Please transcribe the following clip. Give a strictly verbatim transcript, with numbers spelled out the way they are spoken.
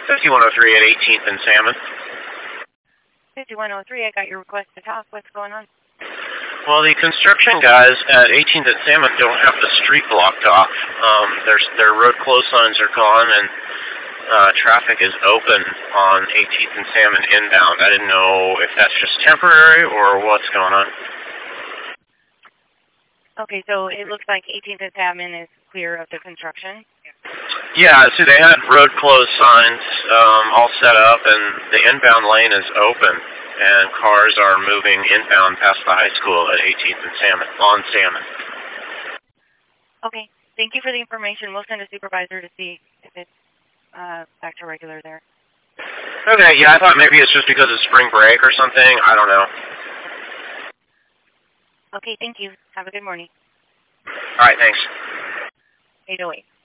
fifty-one oh three at eighteenth and Salmon. fifty-one oh three, I got your request to talk. What's going on? Well, the construction guys at eighteenth and Salmon don't have the street blocked off. Um, their, their road close signs are gone, and uh, traffic is open on eighteenth and Salmon inbound. I didn't know if that's just temporary or what's going on. Okay, so it looks like eighteenth and Salmon is clear of the construction? Yeah, so they had road closed signs um, all set up, and the inbound lane is open, and cars are moving inbound past the high school at eighteenth and Salmon, on Salmon. Okay, thank you for the information. We'll send a supervisor to see if it's uh, back to regular there. Okay, yeah, I thought maybe it's just because of spring break or something. I don't know. Okay, thank you. Have a good morning. All right, thanks. eight oh eight.